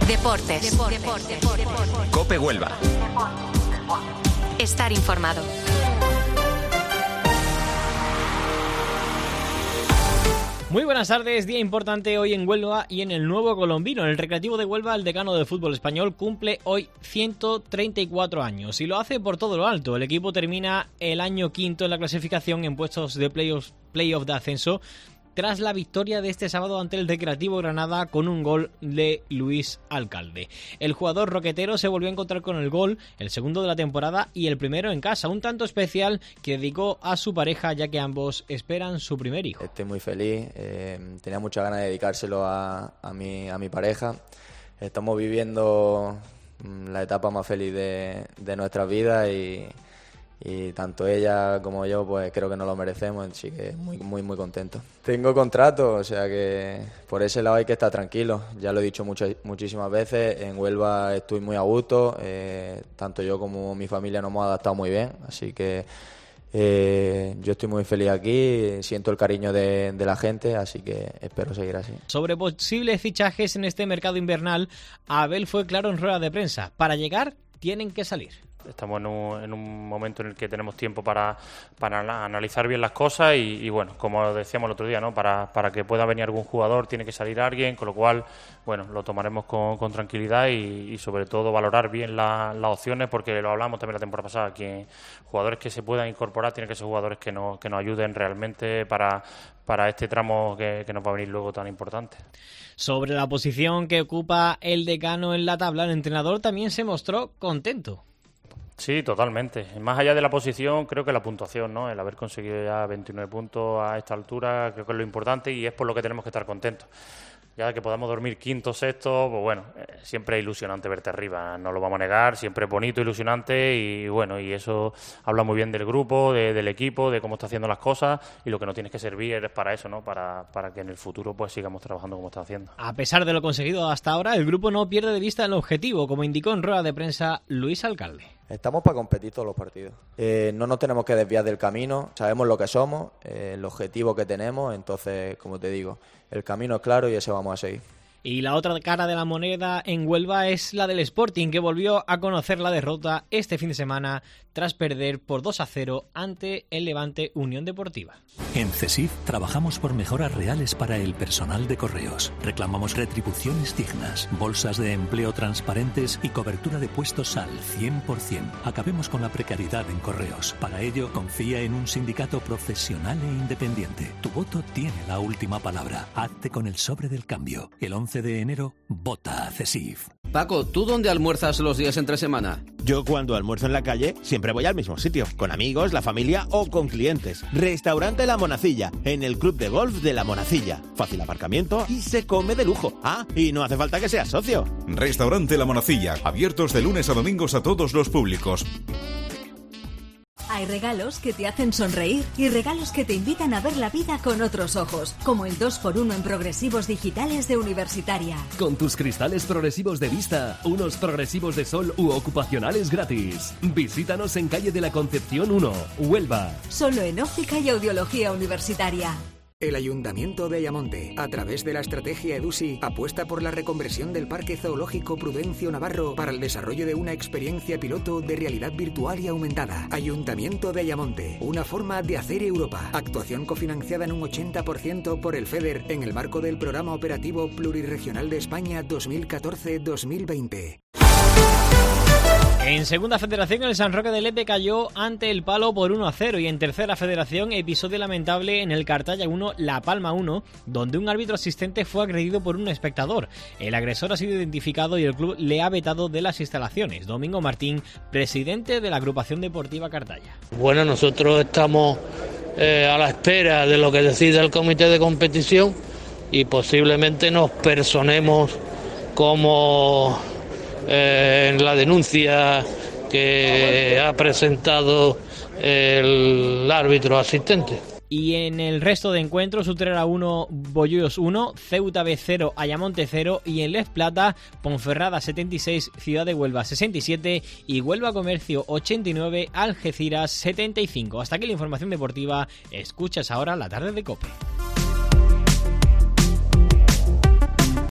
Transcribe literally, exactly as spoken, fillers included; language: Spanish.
Deportes. Deportes. Deportes. COPE Huelva. Estar informado. Muy buenas tardes, día importante hoy en Huelva y en el Nuevo Colombino. En el Recreativo de Huelva, el decano de fútbol español cumple hoy ciento treinta y cuatro años y lo hace por todo lo alto. El equipo termina el año quinto en la clasificación en puestos de playoff, playoff de ascenso tras la victoria de este sábado ante el Recreativo Granada con un gol de Luis Alcalde. El jugador roquetero se volvió a encontrar con el gol, el segundo de la temporada y el primero en casa, un tanto especial que dedicó a su pareja ya que ambos esperan su primer hijo. Estoy muy feliz, eh, tenía muchas ganas de dedicárselo a, a, mi, a mi pareja. Estamos viviendo la etapa más feliz de, de nuestras vidas y... y tanto ella como yo pues creo que nos lo merecemos, así que muy muy muy contento. Tengo contrato, o sea que por ese lado hay que estar tranquilo, ya lo he dicho muchas, muchísimas veces, en Huelva estoy muy a gusto, eh, tanto yo como mi familia nos hemos adaptado muy bien, así que eh, yo estoy muy feliz aquí, siento el cariño de, de la gente, así que espero seguir así. Sobre posibles fichajes en este mercado invernal, Abel fue claro en rueda de prensa, para llegar tienen que salir. Estamos en un, en un momento en el que tenemos tiempo para, para analizar bien las cosas y, y bueno, como decíamos el otro día, ¿no? Para, para que pueda venir algún jugador tiene que salir alguien, con lo cual, bueno, lo tomaremos con, con tranquilidad y, y sobre todo valorar bien la, las opciones, porque lo hablamos también la temporada pasada, que jugadores que se puedan incorporar tienen que ser jugadores que nos, que nos ayuden realmente para, para este tramo que, que nos va a venir luego tan importante. Sobre la posición que ocupa el decano en la tabla, el entrenador también se mostró contento. Sí, totalmente. Más allá de la posición, creo que la puntuación, ¿no? El haber conseguido ya veintinueve puntos a esta altura, creo que es lo importante y es por lo que tenemos que estar contentos. Ya que podamos dormir quinto, sexto, pues bueno, eh, siempre es ilusionante verte arriba, no lo vamos a negar, siempre es bonito, ilusionante y bueno, y eso habla muy bien del grupo, de, del equipo, de cómo está haciendo las cosas y lo que nos tienes que servir es para eso, ¿no? Para, para que en el futuro pues sigamos trabajando como está haciendo. A pesar de lo conseguido hasta ahora, el grupo no pierde de vista el objetivo, como indicó en rueda de prensa Luis Alcalde. Estamos para competir todos los partidos. Eh, no nos tenemos que desviar del camino, sabemos lo que somos, eh, el objetivo que tenemos, entonces, como te digo, el camino es claro y ese vamos a seguir. Y la otra cara de la moneda en Huelva es la del Sporting, que volvió a conocer la derrota este fin de semana tras perder por dos a cero ante el Levante Unión Deportiva. En CESIF trabajamos por mejoras reales para el personal de correos. Reclamamos retribuciones dignas, bolsas de empleo transparentes y cobertura de puestos al cien por ciento. Acabemos con la precariedad en correos. Para ello, confía en un sindicato profesional e independiente. Tu voto tiene la última palabra. Hazte con el sobre del cambio. El once de enero, vota a CESIF. Paco, ¿tú dónde almuerzas los días entre semana? Yo cuando almuerzo en la calle siempre voy al mismo sitio, con amigos, la familia o con clientes. Restaurante La Monacilla, en el club de golf de La Monacilla. Fácil aparcamiento y se come de lujo. Ah, y no hace falta que seas socio. Restaurante La Monacilla, abiertos de lunes a domingos a todos los públicos. Hay regalos que te hacen sonreír y regalos que te invitan a ver la vida con otros ojos, como el dos por uno en progresivos digitales de Universitaria. Con tus cristales progresivos de vista, unos progresivos de sol u ocupacionales gratis. Visítanos en calle de la Concepción uno, Huelva. Solo en Óptica y Audiología Universitaria. El Ayuntamiento de Ayamonte, a través de la estrategia EDUSI, apuesta por la reconversión del Parque Zoológico Prudencio Navarro para el desarrollo de una experiencia piloto de realidad virtual y aumentada. Ayuntamiento de Ayamonte, una forma de hacer Europa. Actuación cofinanciada en un ochenta por ciento por el FEDER en el marco del Programa Operativo Plurirregional de España dos mil catorce dos mil veinte. En segunda federación, el San Roque de Lepe cayó ante el Palo por uno a cero y en tercera federación, episodio lamentable en el Cartaya uno, La Palma uno, donde un árbitro asistente fue agredido por un espectador. El agresor ha sido identificado y el club le ha vetado de las instalaciones. Domingo Martín, presidente de la agrupación deportiva Cartaya. Bueno, nosotros estamos eh, a la espera de lo que decida el comité de competición y posiblemente nos personemos como... Eh, en la denuncia que ha presentado el árbitro asistente. Y en el resto de encuentros, Utrera uno, Bollullos uno, Ceuta B cero, Ayamonte cero y en Les Plata, Ponferrada setenta y seis, Ciudad de Huelva sesenta y siete y Huelva Comercio ochenta y nueve, Algeciras setenta y cinco. Hasta aquí la información deportiva. Escuchas ahora la tarde de COPE.